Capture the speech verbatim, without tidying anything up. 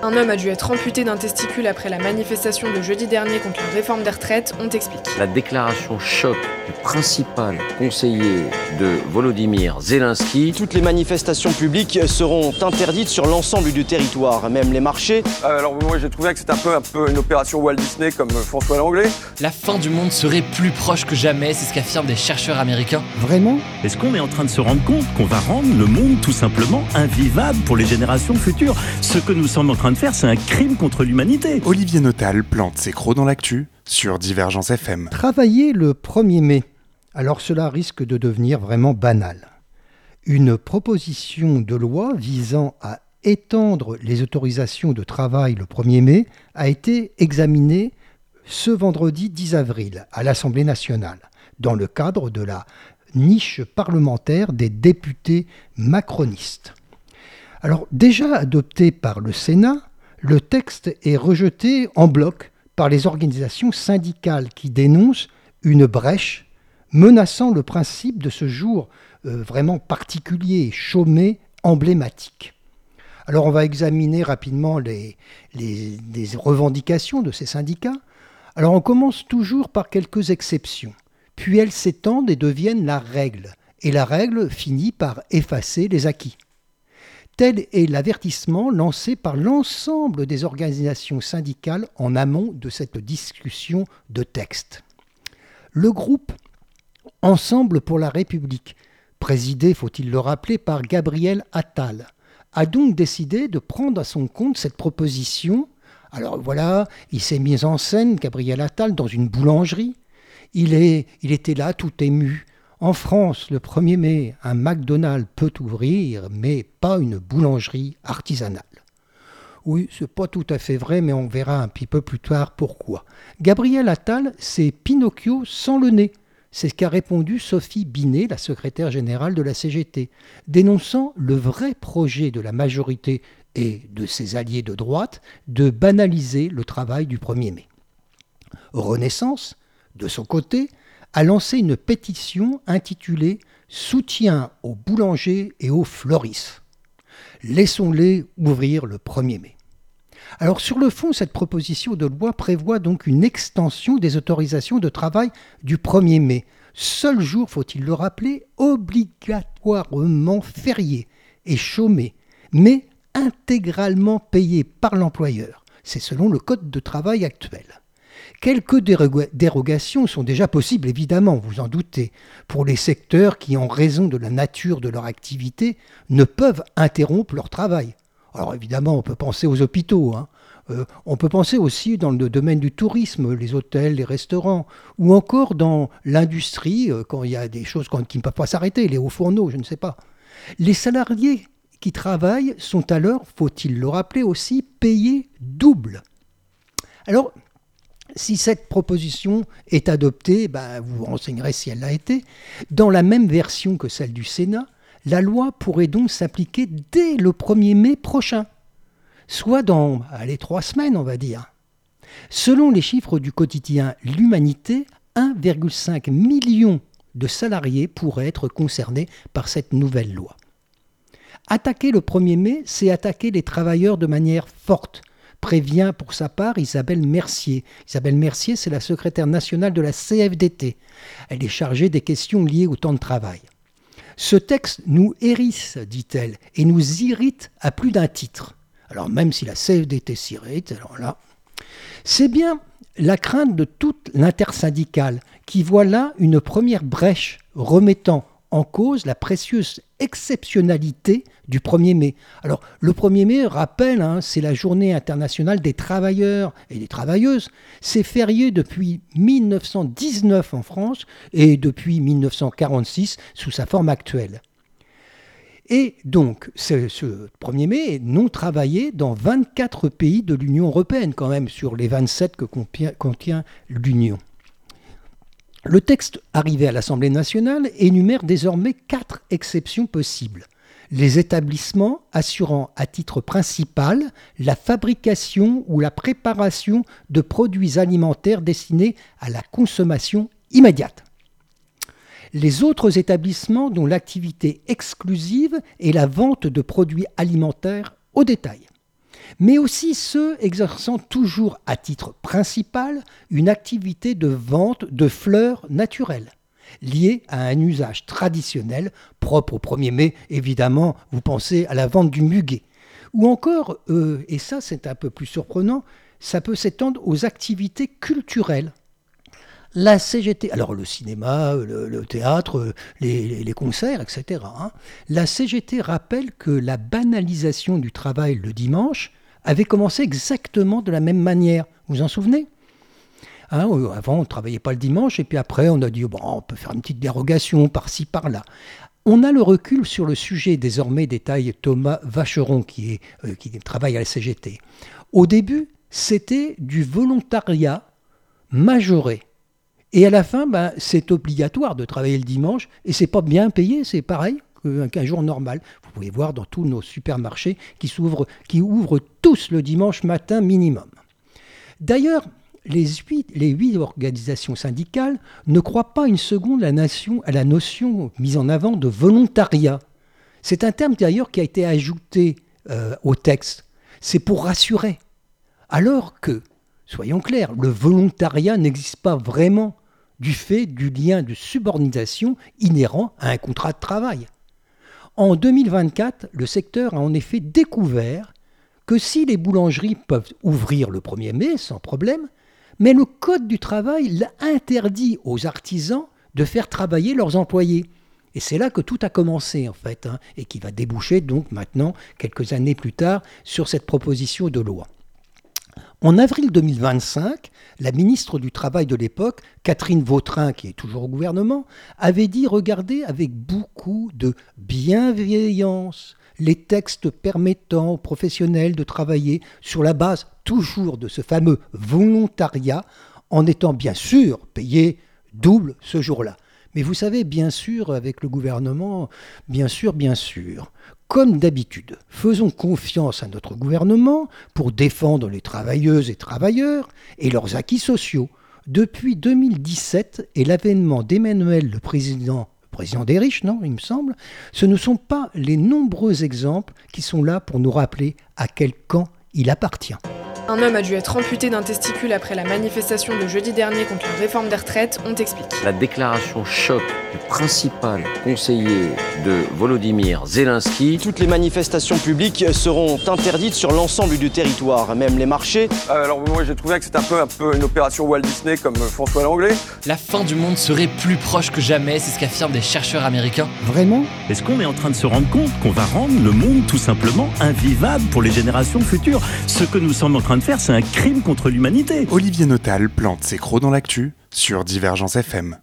Un homme a dû être amputé d'un testicule après la manifestation de jeudi dernier contre la réforme des retraites, on t'explique. La déclaration choc du principal conseiller de Volodymyr Zelensky. Toutes les manifestations publiques seront interdites sur l'ensemble du territoire, même les marchés. Euh, alors moi j'ai trouvé que c'était un peu, un peu une opération Walt Disney comme François Langlais. La fin du monde serait plus proche que jamais, c'est ce qu'affirment des chercheurs américains. Vraiment ? Est-ce qu'on est en train de se rendre compte qu'on va rendre le monde tout simplement invivable pour les générations futures ? Ce que nous sommes en train de faire, c'est un crime contre l'humanité. Olivier Notal plante ses crocs dans l'actu sur Divergence F M. Travailler le premier mai, alors cela risque de devenir vraiment banal. Une proposition de loi visant à étendre les autorisations de travail le premier mai a été examinée ce vendredi dix avril à l'Assemblée nationale, dans le cadre de la niche parlementaire des députés macronistes. Alors, déjà adopté par le Sénat, le texte est rejeté en bloc par les organisations syndicales qui dénoncent une brèche menaçant le principe de ce jour euh, vraiment particulier, chômé, emblématique. Alors, on va examiner rapidement les, les, les revendications de ces syndicats. Alors, on commence toujours par quelques exceptions, puis elles s'étendent et deviennent la règle, et la règle finit par effacer les acquis. Tel est l'avertissement lancé par l'ensemble des organisations syndicales en amont de cette discussion de texte. Le groupe Ensemble pour la République, présidé, faut-il le rappeler, par Gabriel Attal, a donc décidé de prendre à son compte cette proposition. Alors voilà, il s'est mis en scène, Gabriel Attal, dans une boulangerie. Il, est, il était là, tout ému. En France, le premier mai, un McDonald's peut ouvrir, mais pas une boulangerie artisanale. Oui, c'est pas tout à fait vrai, mais on verra un petit peu plus tard pourquoi. Gabriel Attal, c'est Pinocchio sans le nez. C'est ce qu'a répondu Sophie Binet, la secrétaire générale de la C G T, dénonçant le vrai projet de la majorité et de ses alliés de droite de banaliser le travail du premier mai. Renaissance, de son côté, a lancé une pétition intitulée « Soutien aux boulangers et aux fleuristes ». Laissons-les ouvrir le premier mai. Alors sur le fond, cette proposition de loi prévoit donc une extension des autorisations de travail du premier mai. Seul jour, faut-il le rappeler, obligatoirement férié et chômé, mais intégralement payé par l'employeur. C'est selon le code de travail actuel. Quelques dérogations sont déjà possibles, évidemment, vous en doutez, pour les secteurs qui, en raison de la nature de leur activité, ne peuvent interrompre leur travail. Alors évidemment, on peut penser aux hôpitaux, hein. euh, on peut penser aussi dans le domaine du tourisme, les hôtels, les restaurants, ou encore dans l'industrie, euh, quand il y a des choses qui ne peuvent pas s'arrêter, les hauts fourneaux, je ne sais pas. Les salariés qui travaillent sont alors, faut-il le rappeler aussi, payés double. Alors, si cette proposition est adoptée, ben, vous vous renseignerez si elle l'a été, dans la même version que celle du Sénat, la loi pourrait donc s'appliquer dès le premier mai prochain, soit dans allez, trois semaines, on va dire. Selon les chiffres du quotidien L'Humanité, un virgule cinq million de salariés pourraient être concernés par cette nouvelle loi. Attaquer le premier mai, c'est attaquer les travailleurs de manière forte, prévient pour sa part Isabelle Mercier. Isabelle Mercier, c'est la secrétaire nationale de la C F D T. Elle est chargée des questions liées au temps de travail. Ce texte nous hérisse, dit-elle, et nous irrite à plus d'un titre. Alors même si la C F D T s'irrite, alors là, c'est bien la crainte de toute l'intersyndicale qui voit là une première brèche remettant en cause la précieuse exceptionnalité du premier mai. Alors, le premier mai, rappelle, hein, c'est la journée internationale des travailleurs et des travailleuses. C'est férié depuis mille neuf cent dix-neuf en France et depuis mille neuf cent quarante-six sous sa forme actuelle. Et donc, ce, ce premier mai est non travaillé dans vingt-quatre pays de l'Union européenne, quand même, sur les vingt-sept que contient, contient l'Union. Le texte arrivé à l'Assemblée nationale énumère désormais quatre exceptions possibles. Les établissements assurant à titre principal la fabrication ou la préparation de produits alimentaires destinés à la consommation immédiate. Les autres établissements dont l'activité exclusive est la vente de produits alimentaires au détail. mais aussi ceux exerçant toujours à titre principal une activité de vente de fleurs naturelles, liée à un usage traditionnel propre au premier mai. Évidemment, vous pensez à la vente du muguet. Ou encore, euh, et ça c'est un peu plus surprenant, ça peut s'étendre aux activités culturelles. La C G T, alors le cinéma, le, le théâtre, les, les, les concerts, et cetera. Hein. La C G T rappelle que la banalisation du travail le dimanche avait commencé exactement de la même manière. Vous vous en souvenez ? Hein, avant, on ne travaillait pas le dimanche, et puis après, on a dit, bon, on peut faire une petite dérogation par-ci, par-là. On a le recul sur le sujet, désormais, détaille Thomas Vacheron, qui, est, euh, qui travaille à la C G T. Au début, c'était du volontariat majoré. Et à la fin, ben, c'est obligatoire de travailler le dimanche, et c'est pas bien payé, c'est pareil qu'un jour normal. Vous pouvez voir dans tous nos supermarchés qui, s'ouvrent, qui ouvrent tous le dimanche matin minimum. D'ailleurs, les huit, les huit organisations syndicales ne croient pas une seconde la nation, à la notion mise en avant de volontariat. C'est un terme d'ailleurs qui a été ajouté euh, au texte. C'est pour rassurer. Alors que, soyons clairs, le volontariat n'existe pas vraiment du fait du lien de subordination inhérent à un contrat de travail. En deux mille vingt-quatre, le secteur a en effet découvert que si les boulangeries peuvent ouvrir le premier mai sans problème, mais le Code du travail interdit aux artisans de faire travailler leurs employés. Et c'est là que tout a commencé en fait, hein, et qui va déboucher donc maintenant, quelques années plus tard, sur cette proposition de loi. En avril deux mille vingt-cinq, la ministre du Travail de l'époque, Catherine Vautrin, qui est toujours au gouvernement, avait dit regarder avec beaucoup de bienveillance les textes permettant aux professionnels de travailler sur la base toujours de ce fameux volontariat, en étant bien sûr payés double ce jour-là. Mais vous savez, bien sûr, avec le gouvernement, bien sûr, bien sûr. Comme d'habitude, faisons confiance à notre gouvernement pour défendre les travailleuses et travailleurs et leurs acquis sociaux. Depuis deux mille dix-sept et l'avènement d'Emmanuel, le président, le président des riches, non, il me semble, ce ne sont pas les nombreux exemples qui sont là pour nous rappeler à quel camp il appartient. Un homme a dû être amputé d'un testicule après la manifestation de jeudi dernier contre la réforme des retraites, on t'explique. La déclaration choc du principal conseiller de Volodymyr Zelensky. Toutes les manifestations publiques seront interdites sur l'ensemble du territoire, même les marchés. Euh, alors moi j'ai trouvé que c'était un peu, un peu une opération Walt Disney comme François Langlais. La fin du monde serait plus proche que jamais, c'est ce qu'affirment des chercheurs américains. Vraiment ? Est-ce qu'on est en train de se rendre compte qu'on va rendre le monde tout simplement invivable pour les générations futures ? Ce que nous sommes en train de faire, c'est un crime contre l'humanité. Olivier Notal plante ses crocs dans l'actu sur Divergence F M.